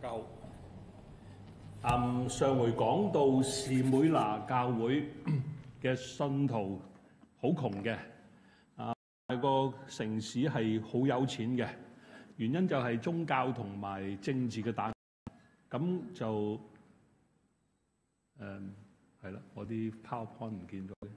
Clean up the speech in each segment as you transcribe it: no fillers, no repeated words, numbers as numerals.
家好。上回講到士每拿教會嘅信徒好窮嘅，個城市係好有錢嘅，原因就係宗教同埋政治嘅打壓。咁就係啦，我啲 PowerPoint 唔見咗嘅，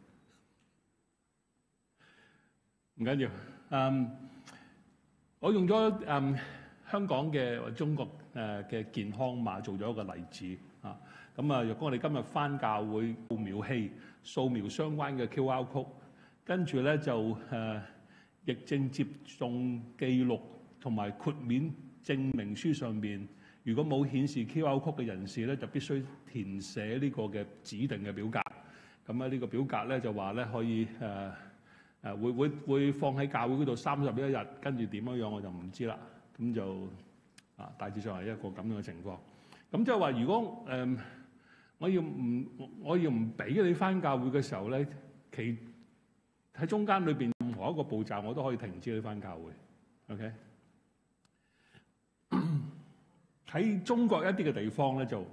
唔緊要。我用咗香港嘅或中國嘅健康碼做咗一個例子啊。咁啊，若果我哋今日返教會掃描器掃描相關嘅 QR code， 跟住咧就疫症接種記錄同埋豁免證明書上邊，如果冇顯示 QR code 嘅人士咧，就必須填寫呢個嘅指定嘅表格。咁啊，呢個表格咧就話咧可以會放喺教會嗰度31日，跟住點樣我就唔知啦。咁就大致上係一個咁樣嘅情況。咁即係話，如果我要唔俾你返教會嘅時候咧，喺中間裏邊任何一個步驟，我都可以停止你返教會。OK？ 喺中國一啲嘅地方咧，就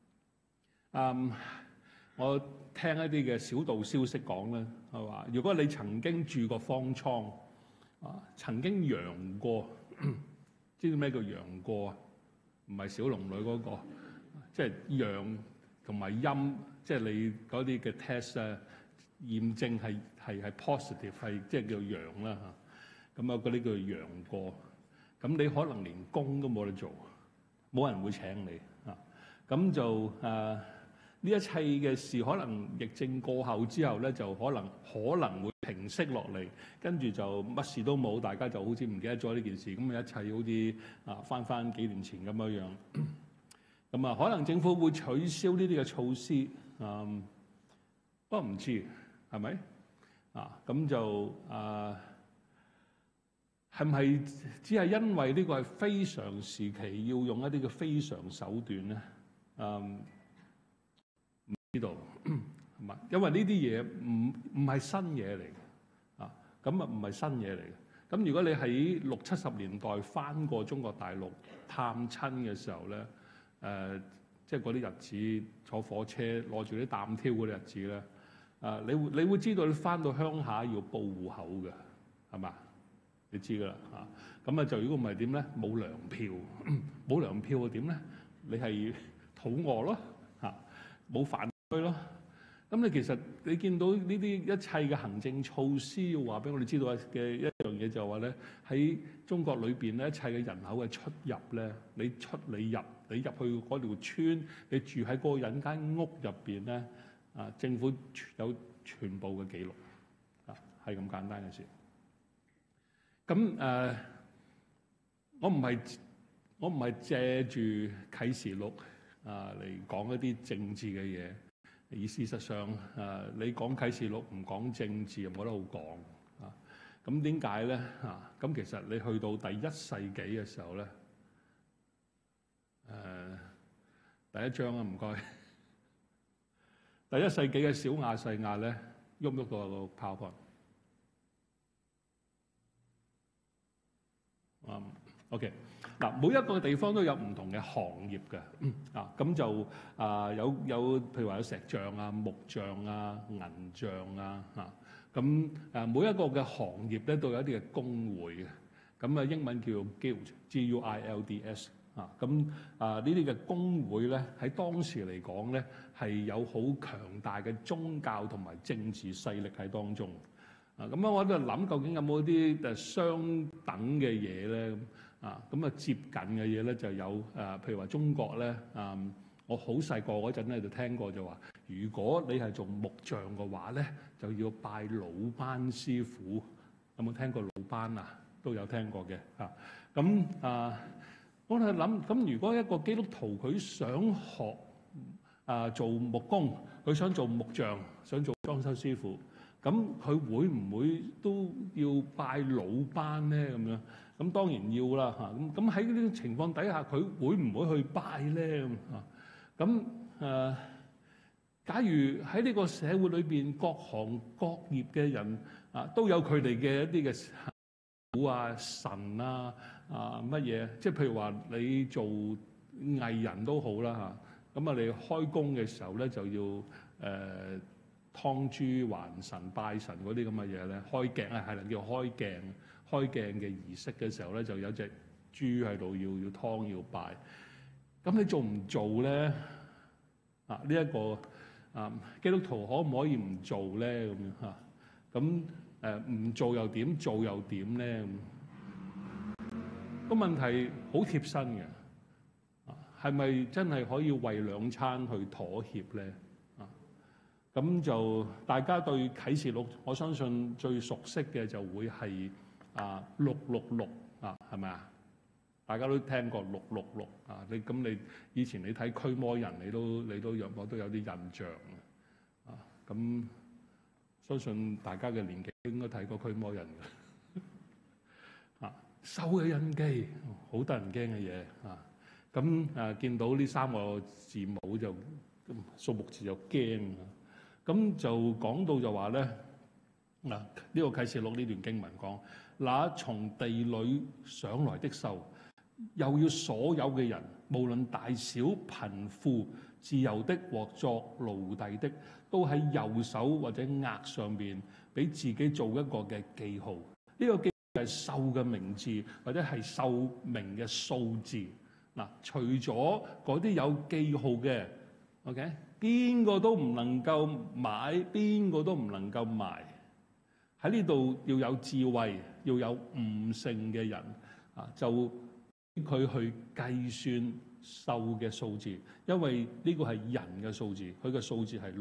我聽一啲嘅小道消息講咧，係話如果你曾經住過方艙曾經陽過，知道咩叫陽過啊？唔係小龍女嗰個，即係陽同埋陰，即係你嗰啲嘅 test 啊，驗證係 positive， 係即係叫陽啦嚇。咁啊，嗰啲叫陽過。咁你可能連工都冇得做，冇人會請你啊。咁就呢一切嘅事，可能疫症過後之後咧，就可能會平息落嚟，跟住就乜事都冇，大家就好似唔記得咗呢件事，咁啊一切好似翻幾年前咁樣樣。咁啊，可能政府會取消呢啲嘅措施，不過唔知係咪咁就係唔係只係因為呢個係非常時期要用一啲嘅非常手段咧？唔知道係咪？因為呢啲嘢唔係新嘢嚟嘅咁唔係新嘢嚟嘅。咁如果你喺60、70年代返過中國大陸探親嘅時候咧，即係嗰啲日子坐火車攞住啲擔挑嗰啲日子咧，你會知道你返到鄉下要報戶口嘅，係嘛？你知㗎啦咁就如果唔係點咧？冇糧票，冇糧票啊點咧？你係肚餓咯冇飯區咯。咁你其實你見到呢啲一切嘅行政措施，要話俾我哋知道嘅一樣嘢就係話咧，喺中國裏邊咧，一切嘅人口嘅出入咧，你出你入，你入去嗰條村，你住喺嗰個人間屋入邊咧，政府有全部嘅記錄係咁簡單嘅事。咁我唔係借住啟示錄嚟講一啲政治嘅嘢。而事實上，你講啟示錄唔講政治，又冇得好講咁點解咧？咁其實你去到第1世紀嘅時候咧，第一章唔該。第1世紀嘅小亞細亞咧，喐個 PowerPoint。OK。每一個地方都有唔同嘅行業嘅咁就有譬如話有石匠木匠銀匠咁每一個嘅行業咧都有一啲嘅工會嘅，咁英文叫 Guild，G-U-I-L-D-S 咁呢啲嘅工會咧喺當時嚟講咧係有好強大嘅宗教同埋政治勢力喺當中咁我喺度諗究竟有冇啲相等嘅嘢咧？咁接近嘅嘢咧就有譬如話中國咧我好細個嗰陣咧就聽過就話，如果你係做木匠嘅話咧，就要拜魯班師傅。有冇聽過魯班都有聽過嘅咁我喺度諗，咁如果一個基督徒佢想學做木工，佢想做木匠，想做裝修師傅，咁佢會唔會都要拜魯班咧？咁樣咁當然要啦咁喺呢啲情況底下，佢會唔會去拜咧？咁假如喺呢個社會裏邊，各行各業嘅人都有佢哋嘅一啲嘅神神乜嘢，即係譬如話你做藝人都好啦嚇，咁你開工嘅時候咧就要劏豬還神拜神嗰啲咁嘅嘢咧，開鏡係啦，叫開鏡嘅儀式嘅時候咧，就有隻豬喺度要劏要拜。咁你做唔做咧？呢一個基督徒可唔可以唔做咧？咁樣嚇，咁唔做又點？做又點咧？個問題好貼身嘅，係咪真係可以為兩餐去妥協咧？咁就大家對啟示錄，我相信最熟悉嘅就會係666係咪啊？大家都聽過666你以前你睇驅魔人，你都若我都有啲印象咁相信大家嘅年紀應該睇過驅魔人嘅獸嘅印記，好得人驚嘅嘢咁見到呢3個字母就數目字就驚咁就講到就話咧呢個啟示錄呢段經文講，那從地裏上來的獸，又要所有嘅人，無論大小貧富、自由的或作奴隸的，都喺右手或者額上邊俾自己做一個嘅記號。呢個記號係獸嘅名字，或者係獸名嘅數字。除咗嗰啲有記號嘅 ，OK， 邊個都唔能夠買，邊個都唔能夠賣。喺呢度要有智慧，要有悟性嘅人就佢去計算獸嘅數字，因為呢個係人嘅數字，佢嘅數字係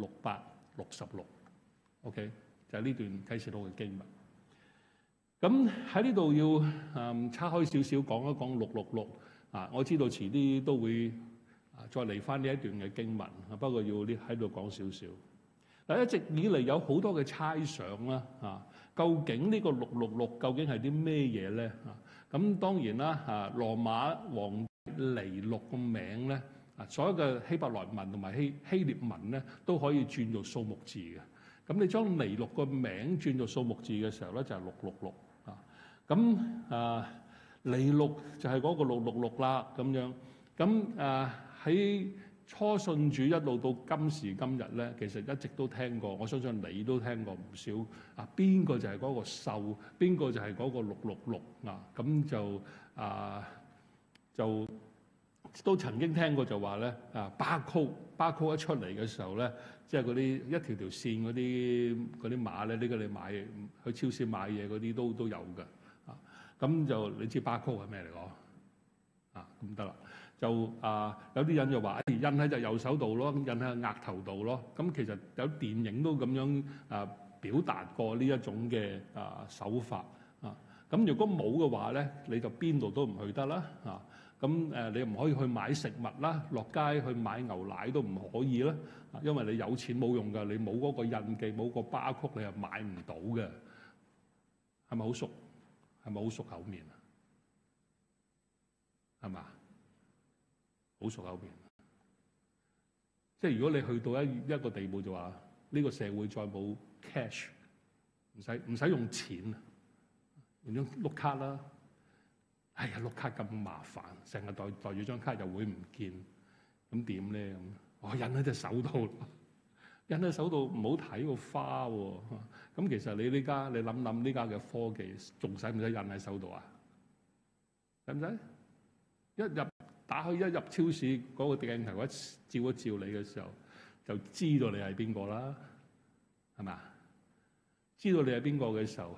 666。OK， 就係呢段啟示錄嘅經文。咁喺呢度要岔開少少講一講666。我知道遲啲都會再嚟翻呢一段嘅經文，不過要喺度講少少。一直以嚟有好多嘅猜想啦，究竟呢個666究竟係啲咩嘢咧？咁當然啦，羅馬皇尼祿個名咧，所有嘅希伯來文同埋希臘文咧都可以轉做數目字嘅。咁你將尼祿個名轉做數目字嘅時候咧，就係666咁尼祿就係嗰個666啦，咁樣咁喺初信主一路到今時今日咧，其實一直都聽過，我相信你都聽過唔少邊個就係嗰個獸，邊個就係嗰個666咁就都曾經聽過就話咧巴曲一出嚟嘅時候咧，即係嗰啲一條條線嗰啲碼咧，呢個你買去超市買嘢嗰啲都有㗎。咁就你知巴曲係咩嚟講咁得啦，就有啲人就話印喺隻右手度咯，印喺額頭度咯。咁其實有電影都咁樣表達過呢一種嘅手法咁如果冇嘅話咧，你就邊度都唔去得啦咁你唔可以去買食物啦，落街去買牛奶都唔可以啦，因為你有錢冇用㗎，你冇嗰個印記冇個巴曲，你係買唔到嘅。係咪好熟？係咪好熟口面係嘛？好熟口面。即係如果你去到一個地步，就話呢個社會再冇 cash， 唔使用錢，用張碌卡啦。碌卡咁麻煩，成日袋住張卡又會唔見，咁點咧？我印喺隻手度，印喺手度唔好睇個花喎。咁其實你諗呢家嘅科技，仲使唔使印喺手度啊？使唔使？打開一入超市嗰個鏡頭一照你嘅時候，就知道你係邊個啦，係咪？知道你係邊個嘅時候，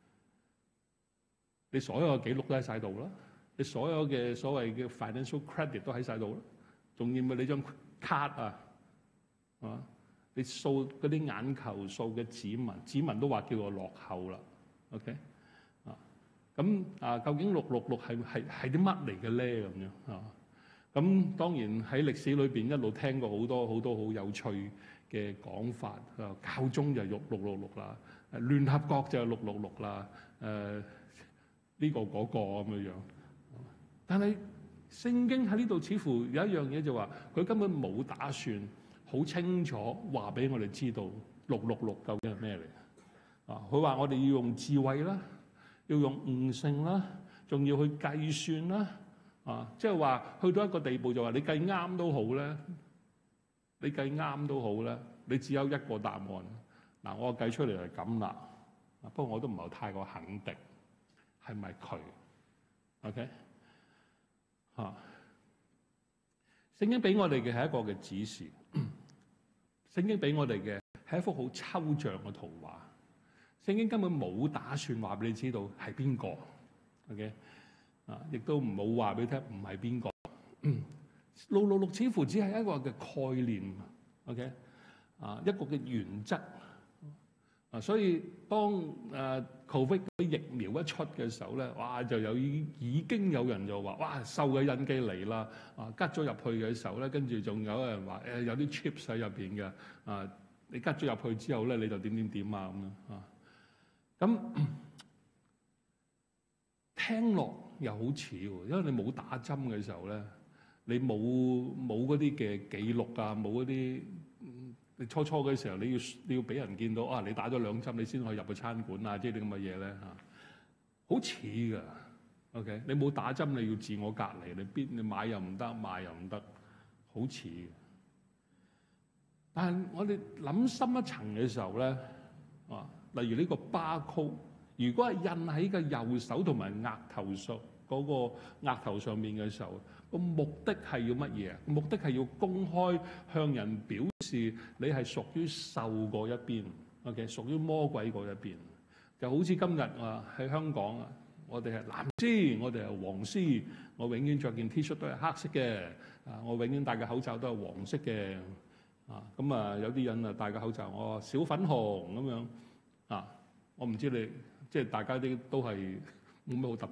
你所有嘅記錄都喺晒度啦，你所有嘅所謂嘅 financial credit 都喺晒度啦，仲要咪你張卡啊，你掃嗰啲眼球掃嘅指紋都話叫我落後啦 ，OK 咁究竟666係啲乜嚟嘅咧？咁樣咁當然喺歷史裏邊一路聽過好多好有趣嘅講法，教宗就係666啦，聯合國就係666啦，呢個嗰個咁嘅樣。但係聖經喺呢度似乎有一樣嘢就話，佢根本冇打算好清楚話俾我哋知道666究竟係咩嚟。佢話我哋要用智慧啦，要用悟性啦，仲要去計算啦。 即係話去到一個地步就話你計啱都好咧，你計啱都好咧，你只有一個答案。嗱，我計出嚟係咁啦，不過我都唔係太過肯定係咪佢。OK 聖經俾我哋嘅係一個嘅指示，聖經俾我哋嘅係一幅好抽象嘅圖畫。聖經根本冇打算話俾你知道係邊個 ，OK 亦都冇話俾你聽唔係邊個。666似乎只係一個嘅概念 ，OK 一個嘅原則。所以當Covid 啲疫苗一出嘅時候咧，哇就已經有人就話哇獸嘅印記嚟啦，吉咗入去嘅時候咧，跟住仲有人話有啲 chips 喺入邊嘅，你吉咗入去之後咧，你就點啊咁樣咁聽落又好似喎，因為你冇打針嘅時候咧，你冇嗰啲嘅記錄啊，冇嗰啲。你初嘅時候，你要俾人見到你打咗2針，你先可以入去餐館啊，即係啲咁嘅嘢咧好似㗎。OK， 你冇打針，你要自我隔離，你買又唔得，賣又唔得，好似。但係我哋諗深一層嘅時候咧，例如呢個巴曲，如果係印喺個右手同埋額頭上嗰個額頭上面嘅時候，個目的係要乜嘢？目的係要公開向人表示你係屬於獸嗰一邊 ，OK， 屬於魔鬼嗰一邊。就好似今日喺香港我哋係藍絲，我哋係黃絲，我永遠着件 T 恤都係黑色嘅，我永遠戴嘅口罩都係黃色嘅，有啲人戴個口罩我小粉紅咁樣，我唔知你即係大家啲都係冇咩好特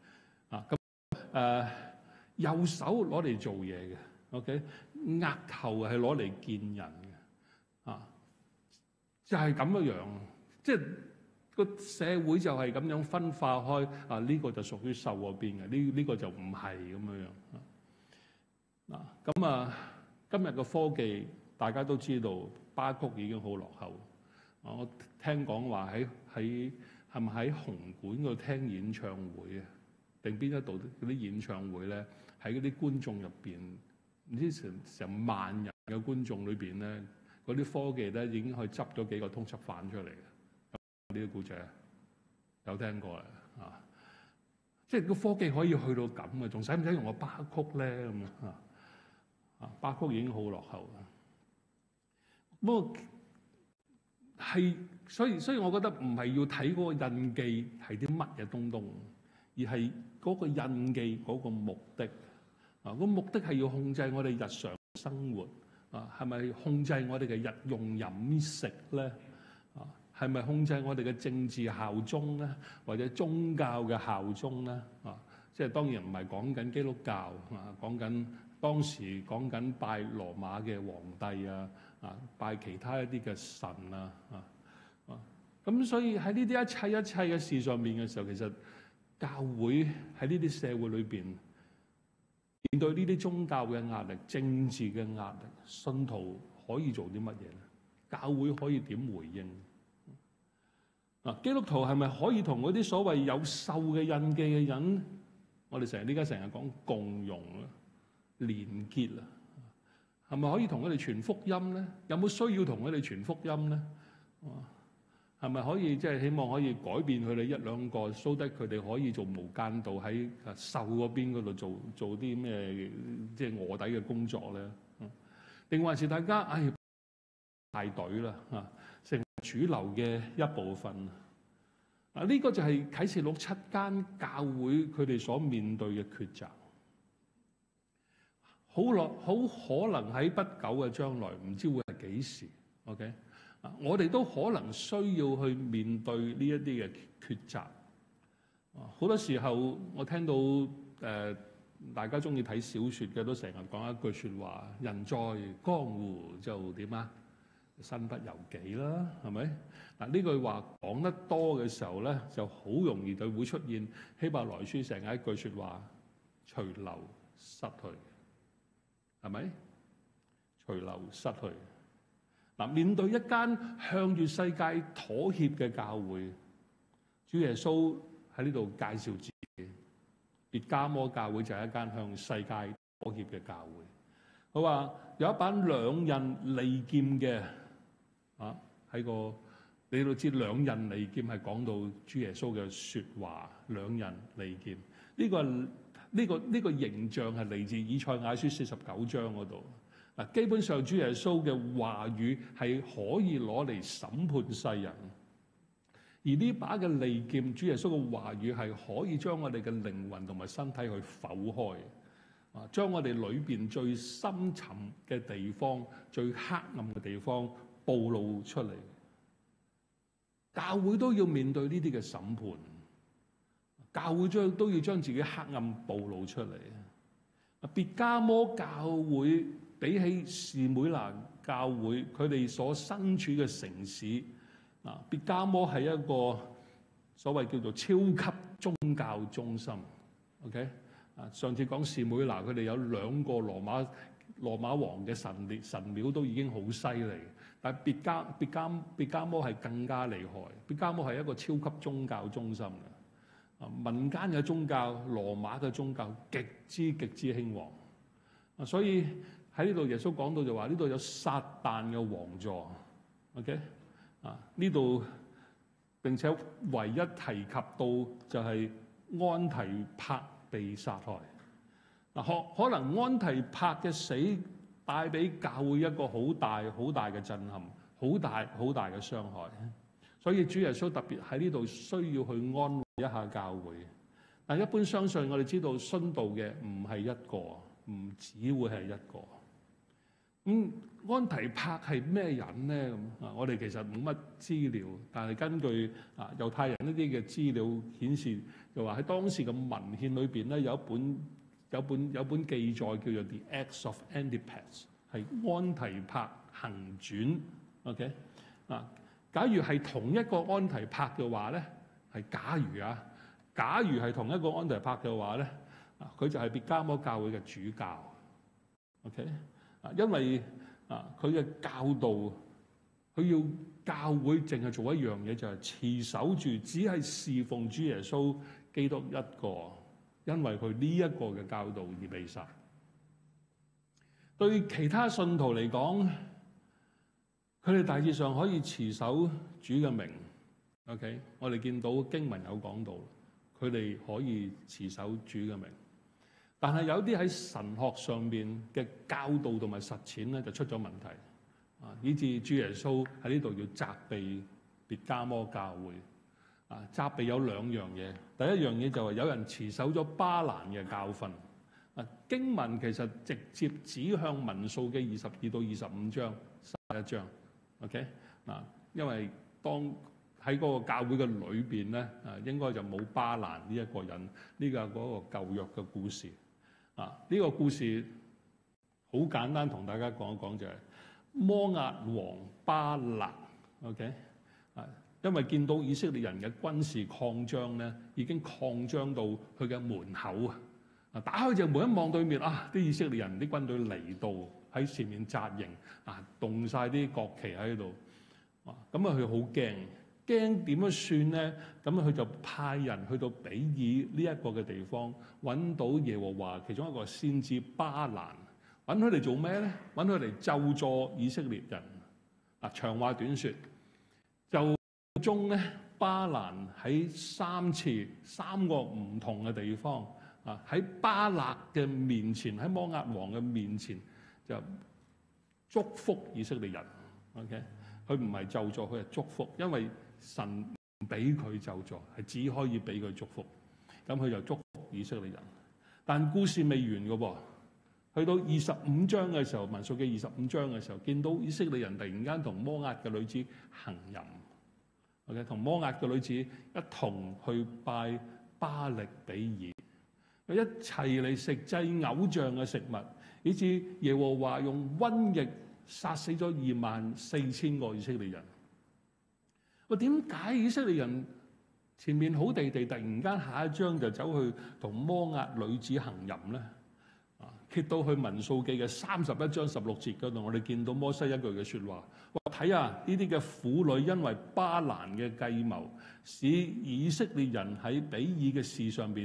別右手攞嚟做嘢嘅 ，OK， 額頭係攞嚟見人嘅，就係咁嘅樣，即係個社會就係咁樣分化開，呢個就屬於獸嗰邊嘅，呢個就唔係咁樣樣。今日嘅科技大家都知道，巴曲已經好落後。我聽講話係咪喺紅館嗰度聽演唱會啊？定邊一度嗰啲演唱會咧？喺嗰啲觀眾入邊，唔知成萬人嘅觀眾裏邊咧，嗰啲科技咧已經可以執咗幾個通緝犯出嚟嘅。呢個故仔有聽過啦，即係個科技可以去到咁嘅，仲使唔使用個巴曲咧？咁巴曲已經好落後啦。不過所以我覺得唔係要睇嗰個印記係啲乜嘢東，而係嗰個印記嗰個目的。個目的係要控制我哋日常生活，係咪控制我哋嘅日用飲食咧？係咪控制我哋嘅政治效忠咧，或者宗教嘅效忠咧？即係當然唔係講緊基督教，講緊當時講緊拜羅馬嘅皇帝拜其他一啲嘅神咁所以喺呢啲一切嘅事上面嘅時候，其實教會喺呢啲社會裏邊面對呢啲宗教嘅壓力、政治嘅壓力，信徒可以做啲乜嘢咧？教會可以點回應？基督徒係咪可以同嗰啲所謂有獸嘅印記嘅人，我哋成日講共融啊、連結啊，係咪可以同佢哋傳福音咧？有冇需要同佢哋傳福音咧？係咪可以希望可以改變佢哋一兩個，so that佢哋可以做無間道喺獸嗰邊嗰度做啲咩即係臥底嘅工作咧？定還是大家排隊啦成為主流嘅一部分？呢個就係啟示錄7間教會佢哋所面對嘅抉擇。好可能喺不久嘅將來，唔知會係幾時 ？OK。我哋都可能需要去面對呢一啲嘅抉擇。好多時候我聽到大家中意睇小説嘅都成日講一句説話：人在江湖就點啊？身不由己啦，係咪？呢句話講得多嘅時候咧，就好容易就會出現希伯來書成日一句説話：隨流失去，係咪？隨流失去。面對一間向住世界妥協嘅教會，主耶穌喺呢度介紹自己， 別迦摩教會就係一間向世界妥協嘅教會。佢話有一把兩刃利劍嘅喺個，你都知兩刃利劍係講到主耶穌嘅説話，兩刃利劍呢個形象係嚟自以賽亞書49章嗰度。嗱，基本上主耶穌嘅話語係可以攞嚟審判世人，而呢把嘅利劍，主耶穌嘅話語係可以將我哋嘅靈魂同埋身體去剖開，將我哋裏邊最深沉嘅地方、最黑暗嘅地方暴露出嚟。教會都要面對呢啲嘅審判，教會都要將自己黑暗暴露出嚟。別迦摩教會比起士每拿教會，佢哋所身處嘅城市，別迦摩係一個所謂叫做超級宗教中心。OK， 上次講士每拿，佢哋有2個羅馬王嘅神廟都已經好犀利，但係別迦摩係更加厲害。別迦摩係一個超級宗教中心嘅，民間嘅宗教、羅馬嘅宗教極之興旺。所以喺呢度耶穌講到就話呢度有撒旦嘅王座。OK， 呢度並且唯一提及到就係安提帕被殺害。可能安提帕嘅死帶俾教會一個好大嘅震撼，好大嘅傷害。所以主耶穌特別喺呢度需要去安慰一下教會。但一般相信我哋知道殉道嘅唔係一個，唔只會係一個。安提帕係咩人咧？我哋其實冇乜資料，但係根據猶太人呢啲嘅資料顯示，就話喺當時嘅文獻裏邊咧，有一本記載叫做《The Acts of Antipas》，係安提帕行傳。OK， 假如係同一個安提帕嘅話咧，係假如係同一個安提帕嘅話咧，佢就係別迦摩教會嘅主教。OK， 因為佢嘅教導，佢要教會淨係做一樣嘢，就係持守住只係侍奉主耶穌基督一個，因為佢呢一個嘅教導而被殺。對其他信徒嚟講，佢哋大致上可以持守主嘅名。OK， 我哋見到經文有講到，佢哋可以持守主嘅名。但係有啲喺神學上面嘅教導同埋實踐咧，就出咗問題，以致主耶穌喺呢度要責備別迦摩教會。責備有2樣嘢，第一樣嘢就係有人持守咗巴蘭嘅教訓。經文其實直接指向民數記22到25章31章。OK， 因為當喺嗰個教會嘅裏邊咧，應該就冇巴蘭呢一個人。呢個係嗰個舊約嘅故事。呢個故事好簡單，同大家講一講，就係摩押王巴勒。OK， 因為見到以色列人嘅軍事擴張咧，已經擴張到佢嘅門口啊！打開隻門一望對面，啲以色列人啲軍隊嚟到喺前面紮營，動晒啲國旗喺度。咁佢好驚點樣算咧？咁佢就派人去到比爾呢一個嘅地方，揾到耶和華其中一個先知巴蘭，揾佢嚟做咩咧？揾佢嚟咒詛以色列人。長話短説，就中咧巴蘭喺3個唔同嘅地方，喺巴勒嘅面前，喺摩押王嘅面前就祝福以色列人。OK， 佢唔係咒詛，佢係祝福，因為神唔俾佢咒詛，係只可以俾佢祝福。咁佢就祝福以色列人。但故事未完嘅噃，去到25章嘅時候，民數記25章嘅時候，見到以色列人突然間同摩押嘅女子行淫。OK， 同摩押嘅女子一同去拜巴力比爾，佢一齊嚟食祭偶像嘅食物，以致耶和華用瘟疫殺死咗24000個以色列人。點解以色列人前面好地地，突然間下一章就走去同摩押女子行淫咧？揭到去民數記嘅31章16節嗰度，我哋見到摩西一句嘅説話：話睇下呢啲嘅婦女因為巴蘭嘅計謀，使以色列人喺比爾嘅事上邊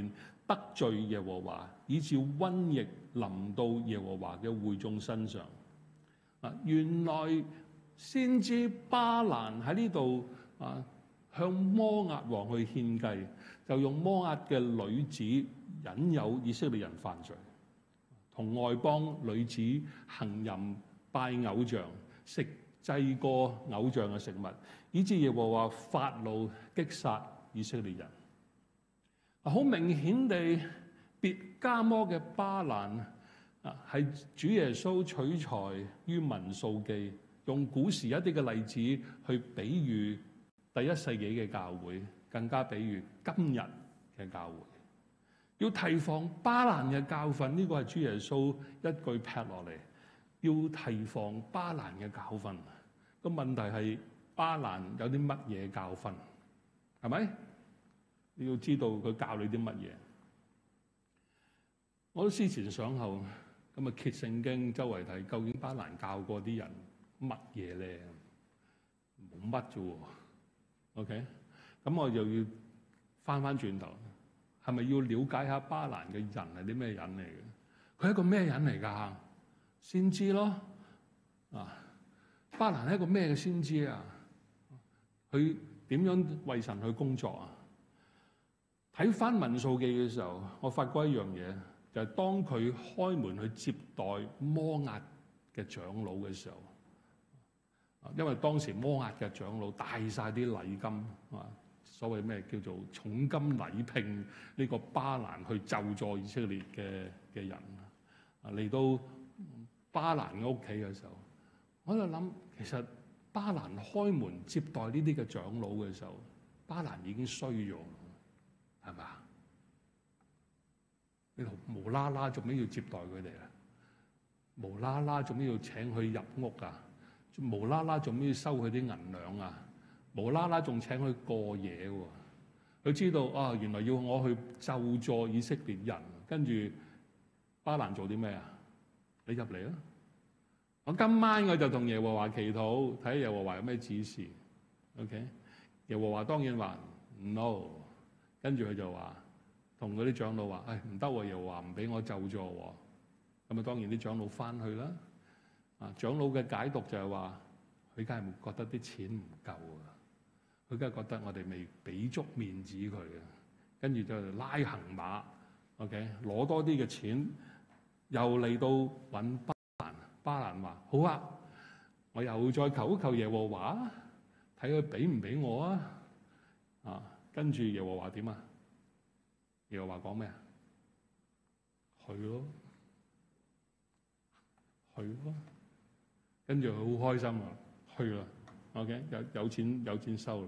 得罪耶和華，以致瘟疫臨到耶和華嘅會眾身上。原來先知巴蘭喺呢度向摩押王去獻計，就用摩押嘅女子引誘以色列人犯罪，同外邦女子行淫、拜偶像、食祭過偶像嘅食物，以致耶和華發怒擊殺以色列人。好明顯地，別迦摩嘅巴蘭係主耶穌取材於民數記，用古時一啲嘅例子去比喻第一世紀嘅教會，更加比喻今日嘅教會。要提防巴蘭嘅教訓，呢個係主耶穌一句劈落嚟。要提防巴蘭嘅教訓。個問題係巴蘭有啲乜嘢教訓？係咪？你要知道佢教你啲乜嘢。我都思前想後，咁啊揭聖經周圍睇，究竟巴蘭教過啲人乜嘢咧？冇乜啫喎。OK，咁我又要翻轉頭，係咪要了解下巴蘭嘅人係啲咩人嚟嘅？佢係一個咩人嚟㗎？先知咯。巴蘭係一個咩嘅先知啊？佢點樣為神去工作啊？睇翻民數記嘅時候，我發覺一樣嘢，就係當佢開門去接待摩押嘅長老嘅時候，因為當時摩押嘅長老帶晒啲禮金，所謂咩叫做重金禮聘呢個巴蘭去咒詛以色列嘅人，嚟到巴蘭嘅屋企嘅時候，我就諗，其實巴蘭開門接待呢啲嘅長老嘅時候，巴蘭已經衰咗，係咪啊？你無啦啦做咩要接待佢哋啊？無啦啦做咩要請佢入屋啊？無啦啦做咩要收佢啲銀兩啊？無啦啦仲請佢過夜喎？佢知道啊，原來要我去咒詛以色列人，跟住巴蘭做啲咩啊？你入嚟啊！我今晚我就同耶和華祈禱，睇耶和華有咩指示。OK， 耶和華當然話 no， 跟住佢就話同嗰啲長老話：唔得喎，耶和華唔俾我咒詛喎。咁啊，當然啲長老翻去啦。長老嘅解讀就係話，佢梗係覺得啲錢唔夠啊，佢梗係覺得我哋未俾足面子佢啊，跟住就拉行馬 ，OK， 攞多啲嘅錢，又嚟到揾巴蘭。巴蘭話：好啊，我又再求一求耶和華，睇佢俾唔俾我啊！跟住耶和華點啊？耶和華講咩啊？去咯，去咯。跟住佢好開心啊，去啦。OK， 有錢收啦。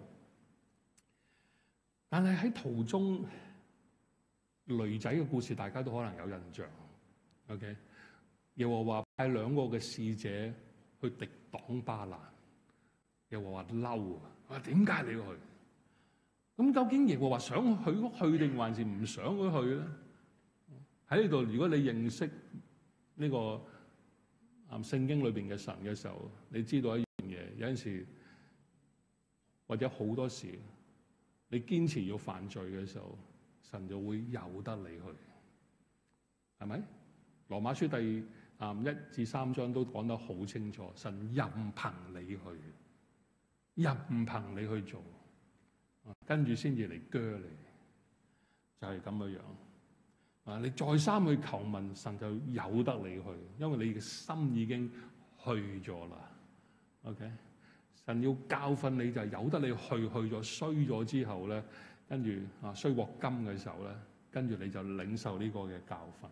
但係喺途中，驢仔嘅故事大家都可能有印象。OK， 耶和華派兩個嘅使者去敵擋巴蘭。耶和華嬲啊！話點解你要去？咁究竟耶和華想去定還是唔想佢去咧？喺呢度，如果你認識呢個聖經裏邊嘅神嘅時候，你知道一樣嘢，有陣時或者好多時，你堅持要犯罪嘅時候，神就會由得你去，係咪？羅馬書第1至3章都講得好清楚，神任憑你去，任憑你去做，跟住先至嚟鋸你，就係咁嘅樣。你再三去求問，神就由得你去，因為你嘅心已經去咗啦。OK， 神要教訓你就係由得你去咗衰咗之後咧，跟住衰鑊金嘅時候咧，跟住你就領受呢個嘅教訓。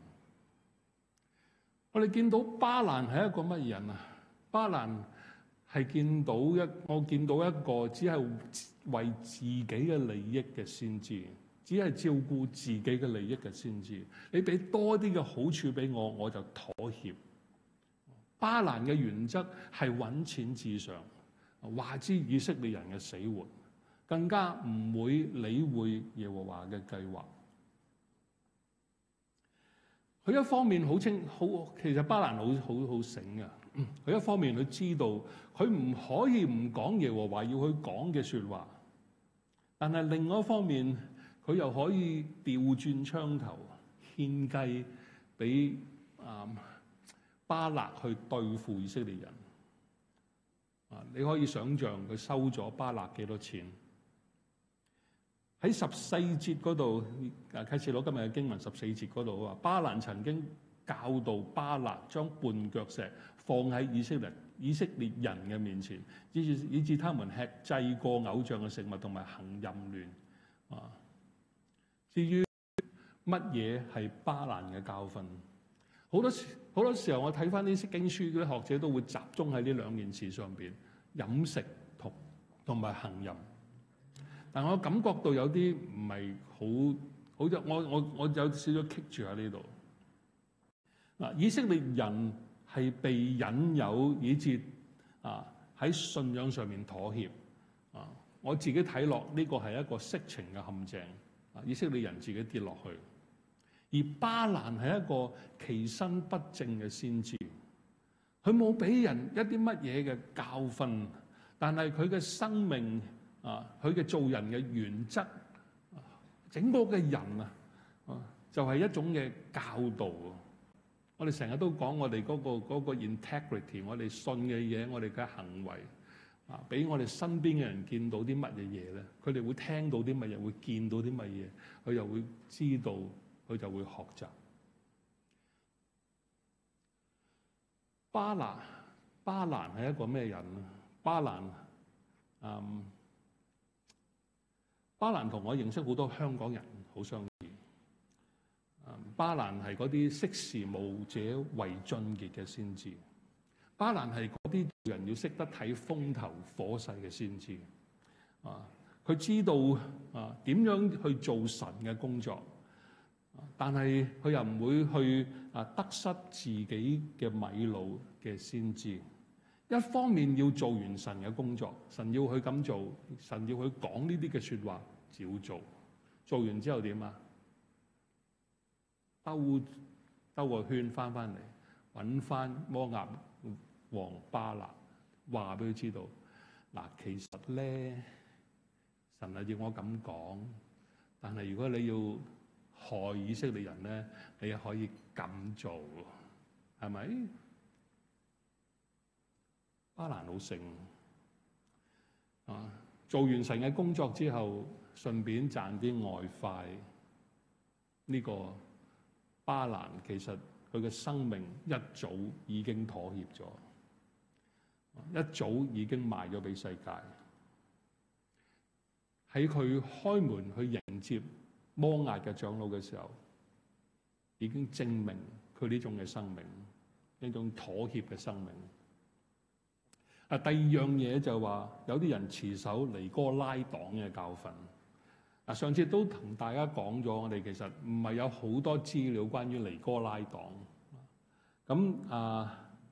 我哋見到巴蘭係一個乜人啊？巴蘭係我見到一個只係為自己嘅利益嘅先知。只係照顧自己嘅利益嘅先知，你俾多啲嘅好處俾我，我就妥協。巴蘭嘅原則係揾錢至上，話知以色列人嘅死活，更加唔會理會耶和華嘅計劃。佢一方面其實巴蘭好醒嘅。佢一方面佢知道佢唔可以唔講耶和華要佢講嘅説話，但係另外一方面， 佢又可以調轉槍頭獻計俾巴勒去對付以色列人。你可以想象佢收咗巴勒幾多錢？喺14節嗰度，啟示錄今日嘅經文14節嗰度話，巴蘭曾經教導巴勒將絆腳石放喺以色列人嘅面前，以致他們吃祭過偶像嘅食物同埋行淫亂。至於乜嘢係巴蘭嘅教訓？好多時候我睇翻啲釋經書嗰啲學者都會集中喺呢兩件事上邊，飲食同埋行淫。但我感覺到有啲唔係好似我有少少棘住喺呢度。以色列人係被引誘以致喺信仰上面妥協。我自己睇落呢個係一個色情嘅陷阱。以色列人自己跌落去。而巴蘭係一個其身不正嘅先知，佢冇俾人一啲乜嘢嘅教訓，但係佢嘅生命佢嘅做人嘅原則，整個嘅人就係一種嘅教導。我哋成日都講我哋嗰個 integrity， 我哋信嘅嘢，我哋嘅行為俾我哋身邊嘅人見到啲乜嘢嘢咧？佢哋會聽到啲乜嘢，會見到啲乜嘢，佢又會知道。佢就會學習。巴蘭係一個咩人咧？巴蘭同我認識好多香港人好相似。巴蘭係嗰啲識時務者為俊傑嘅先知。巴蘭係嗰啲人要識得睇風頭火勢嘅先知。佢知道點樣去做神嘅工作。但係佢又唔會去得失自己嘅米路嘅先知。一方面要做完神嘅工作，神要佢咁做，神要佢講呢啲嘅説話，照做。做完之後點啊？兜個圈翻嚟，揾翻摩押王巴勒，話俾佢知道嗱，其實咧神係要我咁講，但係如果你要害以色列人咧，你可以咁做，係咪？巴蘭好醒做完神嘅工作之後，順便賺啲外快。呢個巴蘭其實佢嘅生命一早已經妥協咗，一早已經賣咗俾世界。喺佢開門去迎接摩押嘅長老嘅時候，已經證明佢呢種嘅生命，呢種妥協嘅生命。第二樣嘢就話有啲人持守尼哥拉黨嘅教訓。上次都同大家講咗，我哋其實唔係有好多資料關於尼哥拉黨。咁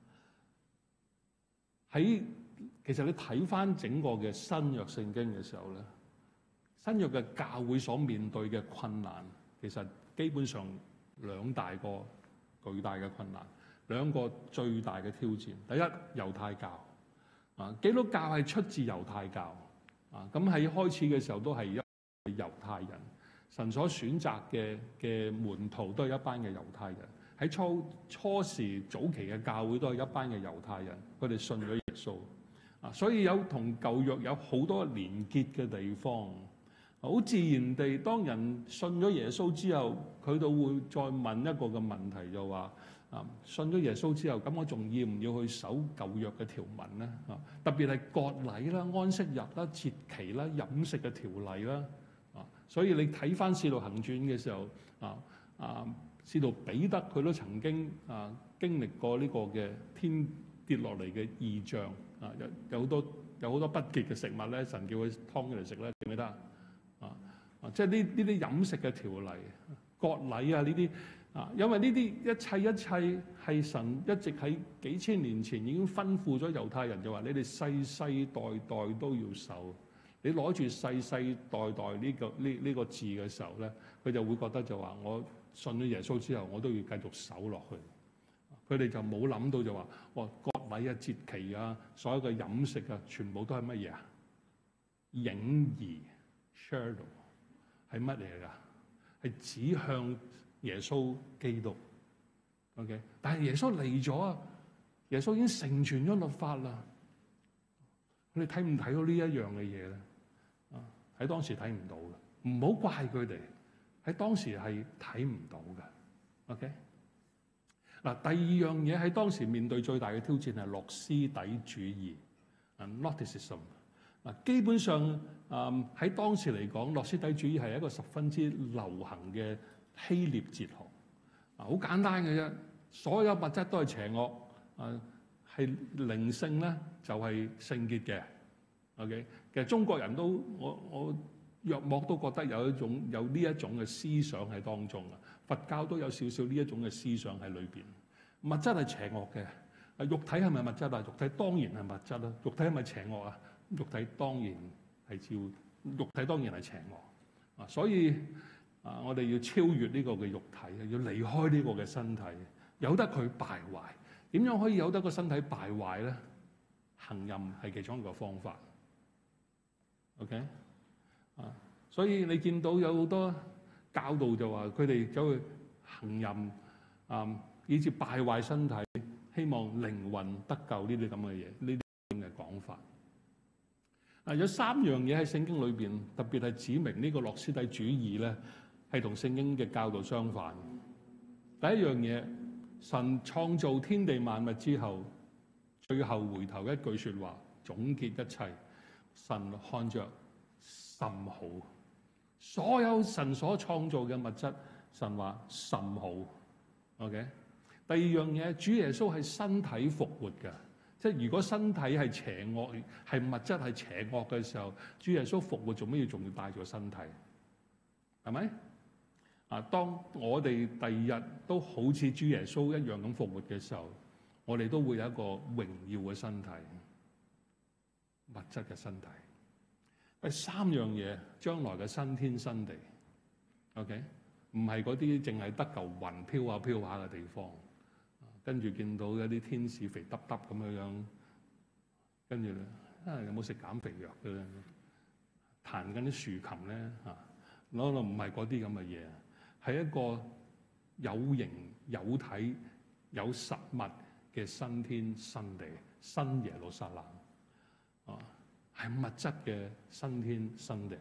其實你睇翻整個嘅新約聖經嘅時候咧，新約嘅教會所面對嘅困難，其實基本上兩大個巨大嘅困難，兩個最大嘅挑戰。第一，猶太教。基督教係出自猶太教。咁喺開始嘅時候都係猶太人，神所選擇嘅門徒都係一班嘅猶太人。喺初時早期嘅教會都係一班嘅猶太人，佢哋信咗耶穌。所以有同舊約有好多連結嘅地方。好自然地，當人信咗耶穌之後，佢都會再問一個嘅問題，就話信咗耶穌之後，咁我仲要唔要去守舊約嘅條文咧？特別係割禮啦、安息日啦、節期啦、飲食嘅條例啦。所以你睇翻《使徒行傳》嘅時候，使徒彼得佢都曾經經歷過呢個嘅天跌落嚟嘅異象。有好多不潔嘅食物咧，神叫佢劏嚟食咧，記唔記得？即係呢啲飲食嘅條例、割禮呢啲因為呢啲一切係神一直喺幾千年前已經吩咐咗猶太人，就話你哋世世代代都要守。你攞住世世代代呢個字嘅時候咧，佢就會覺得就話我信咗耶穌之後，我都要繼續守落去。佢哋就冇諗到就話，割禮節期所有嘅飲食全部都係乜嘢？影兒 shadow 係乜嚟㗎？係指向耶穌基督。OK， 但係耶穌嚟咗啊！耶穌已經成全咗律法啦。佢哋睇唔睇到呢一樣嘅嘢咧？喺當時睇唔到嘅，唔好怪佢哋。喺當時係睇唔到嘅。OK， 嗱，第二樣嘢喺當時面對最大嘅挑戰係諾斯底主義 （Gnosticism）。嗱，基本上喺當時嚟講，諾斯底主義係一個十分之流行嘅希臘哲學。好簡單嘅啫，所有物質都係邪惡，係靈性咧就係聖潔嘅。OK， 其實中國人都我約莫都覺得有呢一種嘅思想喺當中啊。佛教都有少少呢一種嘅思想喺裏邊。物質係邪惡嘅，肉體係咪物質啊？肉體當然係物質啦。肉體係咪邪惡啊？肉體當然係肉體當然係邪惡啊。所以我哋要超越呢個嘅肉體，要離開呢個嘅身體，由得佢敗壞。點樣可以由得個身體敗壞咧？行淫係其中一個方法。OK， 所以你見到有好多教導就話佢哋走去行淫以致敗壞身體，希望靈魂得救呢啲咁嘅嘢，呢啲咁嘅講法。有三樣嘢喺聖經裏邊，特別係指明呢個諾斯底主義咧，係同聖經嘅教導相反。第一樣嘢，神創造天地萬物之後，最後回頭一句説話總結一切。神看着甚好，所有神所創造嘅物質，神話甚好。OK， 第二樣嘢，主耶穌係身體復活嘅，即係如果身體係邪惡，係物質係邪惡嘅時候，主耶穌復活做咩要仲要帶住個身體？係咪？當我哋第二日都好似主耶穌一樣咁復活嘅時候，我哋都會有一個榮耀嘅身體。物質嘅身體。第三樣嘢，將來嘅新天新地。OK， 唔係嗰啲淨係得嚿雲飄下飄下嘅地方，跟住見到有啲天使肥耷耷咁樣，跟住咧有冇食減肥藥嘅咧？彈緊啲豎琴咧嚇，唔係嗰啲咁嘅嘢，係一個有形有體有實物嘅新天新地，新耶路撒冷。係物質嘅新天新地，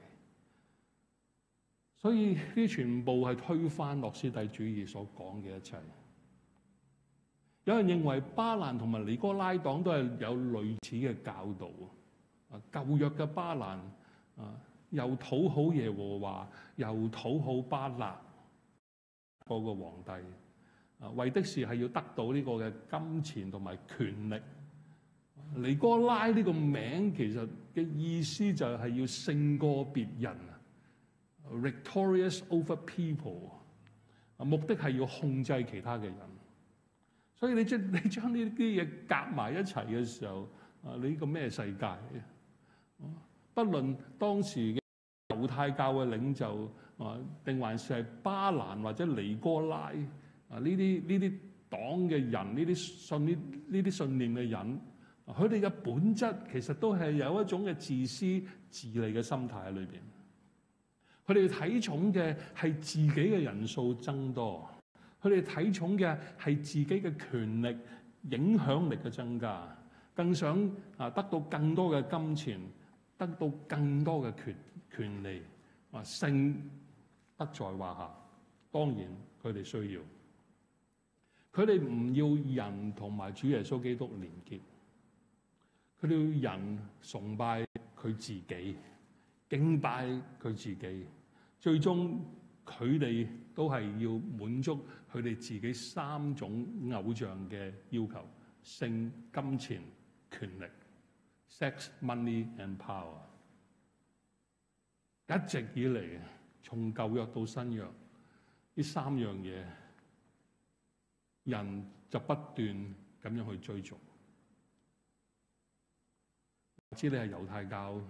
所以呢啲全部係推翻諾斯底主義所講嘅一切。有人認為巴蘭同埋尼哥拉黨都係有類似嘅教導。舊約嘅巴蘭又討好耶和華，又討好巴勒嗰個皇帝，為的是係要得到呢個嘅金錢同埋權力。尼哥拉呢個名其實嘅意思就係要勝過別人 ，victorious over people， 目的係要控制其他嘅人。所以你將呢啲嘢夾埋一齊嘅時候，你呢個咩世界？不論當時嘅猶太教嘅領袖定還是係巴蘭或者尼哥拉呢啲黨嘅人，呢啲信念嘅人。佢哋嘅本質其實都係有一種嘅自私自利嘅心態喺裏邊。佢哋睇重嘅係自己嘅人數增多，佢哋睇重嘅係自己嘅權力、影響力嘅增加，更想得到更多嘅金錢，得到更多嘅權利。性不在話下，當然佢哋需要。佢哋唔要人同埋主耶穌基督連結。佢哋要人崇拜佢自己，敬拜佢自己，最終佢哋都係要滿足佢哋自己三種偶像嘅要求：性、金錢、權力 （sex, money and power）。一直以嚟，從舊約到新約，呢三樣嘢，人就不斷咁樣去追逐。知你係猶太教、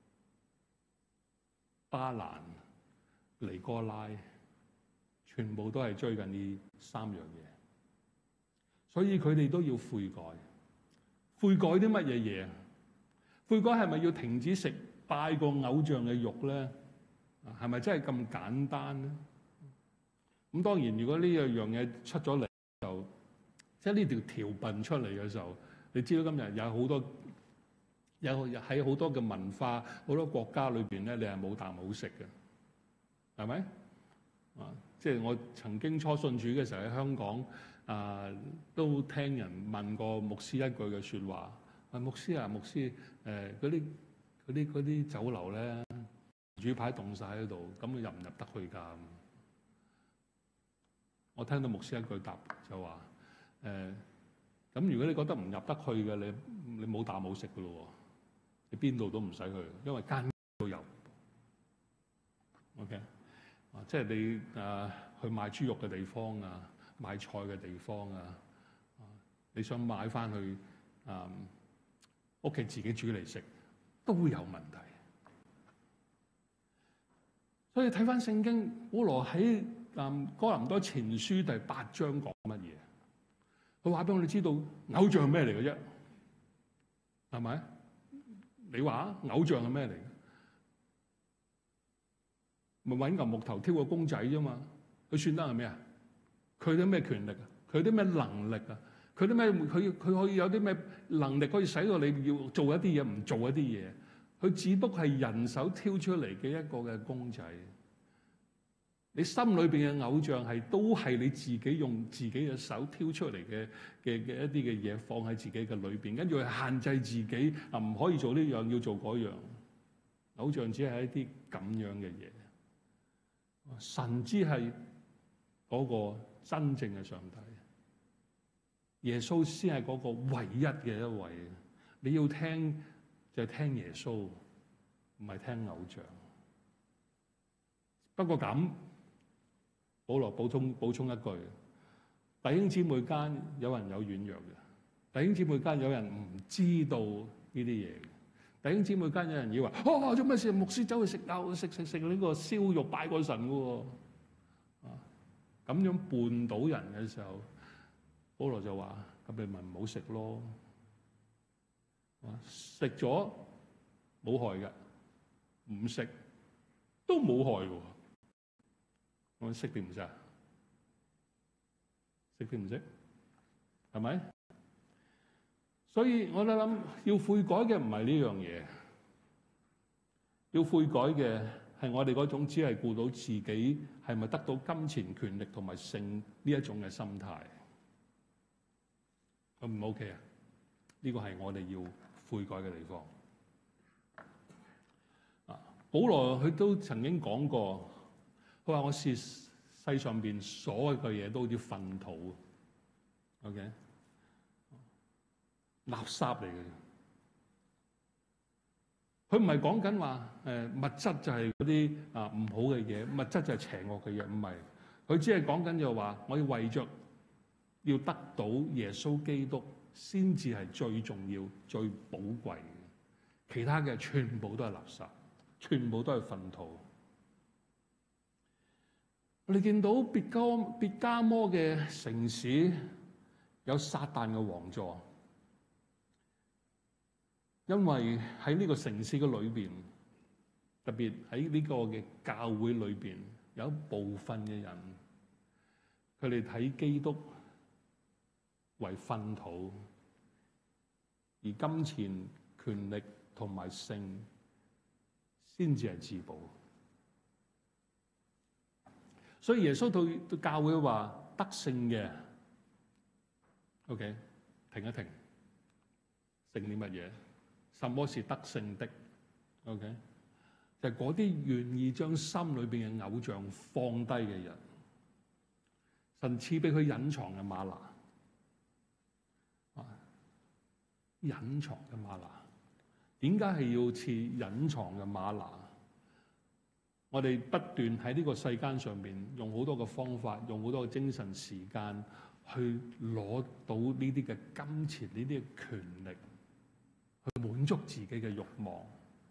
巴蘭、尼哥拉，全部都係追緊呢三樣嘢，所以佢哋都要悔改。悔改啲乜嘢嘢？悔改係咪要停止食拜過偶像嘅肉咧？ 係咪真係咁簡單咧？咁當然，如果呢樣嘢出咗嚟就，即係呢條條文出嚟嘅時候，你知道今日有好多喺好多嘅文化、好多國家裏邊咧，你係冇啖好食嘅，係咪？即係我曾經初信主嘅時候喺香港都聽人問過牧師一句嘅説話：牧師啊，牧師，嗰啲酒樓咧，主牌凍晒喺度，咁佢入唔入得去㗎？我聽到牧師一句答就話：咁如果你覺得唔入得去嘅，你冇啖好食㗎咯喎，你邊度都唔使去，因為間都有。OK，即係你去買豬肉嘅地方買菜嘅地方你想買翻去屋企自己煮嚟食，都有問題。所以睇翻聖經，保羅喺哥林多前書第8章講乜嘢？佢話俾我哋知道偶像係咩嚟嘅啫，係咪？你話偶像係咩嚟？咪揾嚿木頭挑個公仔啫嘛，佢算得係咩啊？佢啲咩權力啊？佢啲咩能力啊？佢啲咩？佢可以有啲咩能力可以使到你要做一啲嘢，唔做一啲嘢？佢只不過係人手挑出嚟嘅一個嘅公仔。你心裏邊嘅偶像都係你自己用自己嘅手挑出嚟嘅一啲嘅嘢，放喺自己嘅裏邊，跟住去限制自己唔可以做呢樣，要做嗰樣。偶像只係一啲咁樣嘅嘢。神只係嗰個真正嘅上帝，耶穌先係嗰個唯一嘅一位。你要聽就係聽耶穌，唔係聽偶像。不過咁，保羅補充一句：弟兄姊妹間有人有軟弱嘅，弟兄姊妹間有人唔知道呢啲嘢嘅，弟兄姊妹間有人以為做咩事？牧師走去食呢個燒肉拜過神嘅喎，咁樣絆倒人嘅時候，保羅就話：咁你咪唔好食咯，食咗冇害嘅，唔食都冇害嘅。我識定唔識啊？識定唔識？係咪？所以我諗要悔改嘅唔係呢樣嘢，要悔改嘅係我哋嗰種只係顧到自己係咪得到金錢、權力同埋性呢一種嘅心態。咁唔 OK 啊？呢個係我哋要悔改嘅地方。保羅佢都曾經講過。佢話：我視世上邊所有嘅嘢都好似糞土 ，OK， 垃圾嚟嘅。佢唔係講緊話物質就係嗰啲唔好嘅嘢，物質就係邪惡嘅嘢，唔係。佢只係講緊就話，我要為着要得到耶穌基督，先至係最重要、最寶貴嘅。其他嘅全部都係垃圾，全部都係糞土。我哋見到別加摩嘅城市有撒旦嘅王座，因為喺呢個城市嘅裏邊，特別喺呢個嘅教會裏邊，有一部分嘅人，佢哋睇基督為糞土，而金錢、權力同埋性先至係至寶。所以耶穌對教會話：得勝嘅 ，OK， 停一停，勝啲乜嘢？什麼是得勝的 ？OK， 就係嗰啲願意將心裏邊嘅偶像放低嘅人，神賜俾佢隱藏嘅嗎哪，隱藏嘅嗎哪，點解係要賜隱藏嘅嗎哪？我哋不斷喺呢個世間上面用好多嘅方法，用好多嘅精神時間去攞到呢啲嘅金錢、呢啲嘅權力，去滿足自己嘅慾望。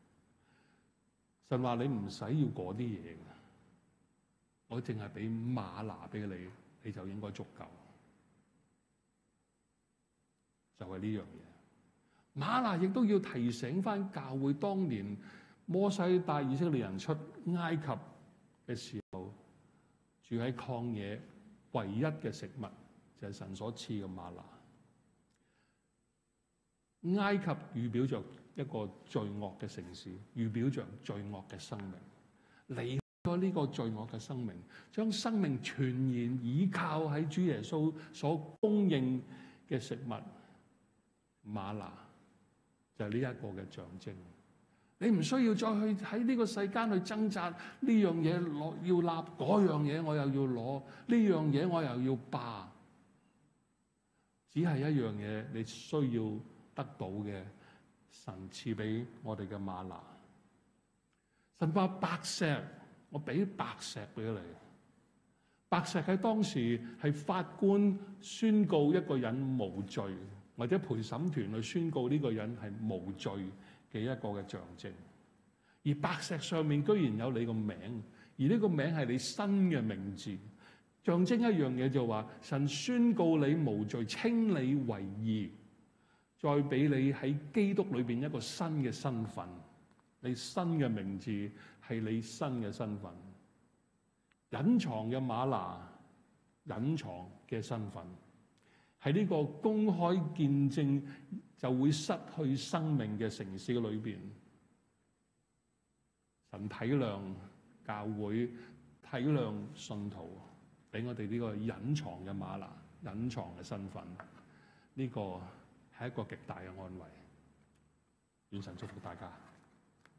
神話你唔使要嗰啲嘢嘅，我淨係俾嗎哪俾你，你就應該足夠。就係呢樣嘢。嗎哪亦都要提醒翻教會當年摩西帶以色列人出埃及嘅時候，住喺曠野，唯一嘅食物就係神所賜嘅嗎哪。埃及預表着一個罪惡嘅城市，預表着罪惡嘅生命。離開呢個罪惡嘅生命，將生命全然倚靠喺主耶穌所供應嘅食物嗎哪，就係呢一個嘅象徵。你唔需要再去喺呢個世間去掙扎，呢樣嘢攞要立，嗰樣嘢我又要攞，呢樣嘢我又要霸。只係一樣嘢你需要得到嘅，神賜俾我哋嘅嗎哪。神話白石，我俾白石俾你。白石喺當時係法官宣告一個人無罪，或者陪審團去宣告呢個人係無罪嘅一個嘅象徵。而白石上面居然有你個名，而呢個名係你新嘅名字，象徵一樣嘢就話神宣告你無罪，稱你為義，再俾你喺基督裏邊一個新嘅身份。你新嘅名字係你新嘅身份，隱藏嘅嗎哪，隱藏嘅身份，喺呢個公開見證就會失去生命嘅城市裏邊，神體諒教會，體諒信徒，俾我哋呢個隱藏嘅嗎哪，隱藏嘅身份，呢個係一個極大嘅安慰。願神祝福大家。